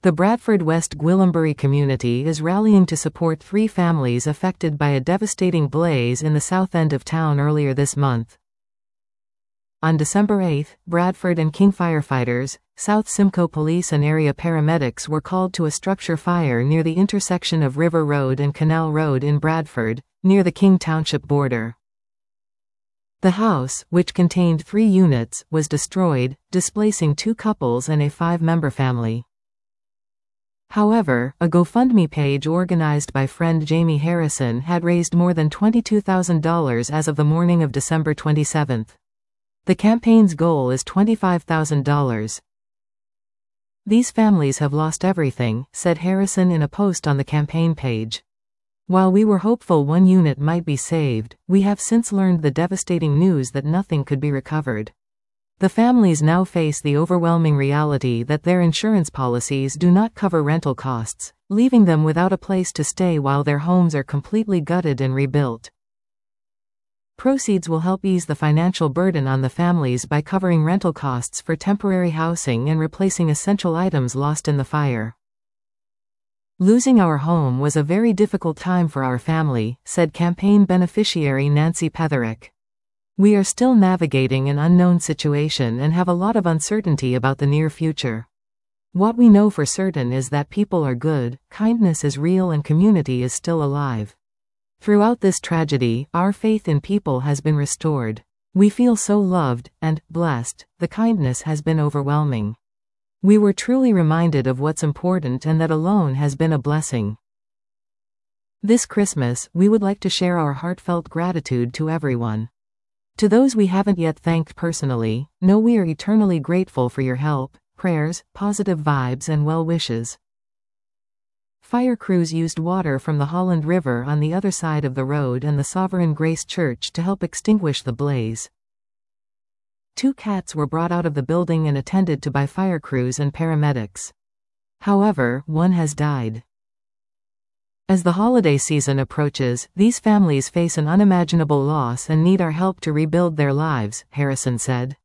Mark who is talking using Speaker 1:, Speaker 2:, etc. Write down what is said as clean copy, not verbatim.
Speaker 1: The Bradford West Gwillimbury community is rallying to support 3 families affected by a devastating blaze in the south end of town earlier this month. On December 8, Bradford and King firefighters, South Simcoe Police and area paramedics were called to a structure fire near the intersection of River Road and Canal Road in Bradford, near the King Township border. The house, which contained 3 units, was destroyed, displacing 2 couples and a 5-member family. However, a GoFundMe page organized by friend Jamie Harrison had raised more than $22,000 as of the morning of December 27. The campaign's goal is $25,000. "These families have lost everything," said Harrison in a post on the campaign page. "While we were hopeful one unit might be saved, we have since learned the devastating news that nothing could be recovered. The families now face the overwhelming reality that their insurance policies do not cover rental costs, leaving them without a place to stay while their homes are completely gutted and rebuilt. Proceeds will help ease the financial burden on the families by covering rental costs for temporary housing and replacing essential items lost in the fire. Losing our home was a very difficult time for our family," said campaign beneficiary Nancy Petherick. "We are still navigating an unknown situation and have a lot of uncertainty about the near future. What we know for certain is that people are good, kindness is real, and community is still alive. Throughout this tragedy, our faith in people has been restored. We feel so loved and blessed. The kindness has been overwhelming. We were truly reminded of what's important, and that alone has been a blessing. This Christmas, we would like to share our heartfelt gratitude to everyone. To those we haven't yet thanked personally, know we are eternally grateful for your help, prayers, positive vibes, and well wishes." Fire crews used water from the Holland River on the other side of the road and the Sovereign Grace Church to help extinguish the blaze. 2 cats were brought out of the building and attended to by fire crews and paramedics. However, 1 has died. As the holiday season approaches, these families face an unimaginable loss and need our help to rebuild their lives, Harrison said.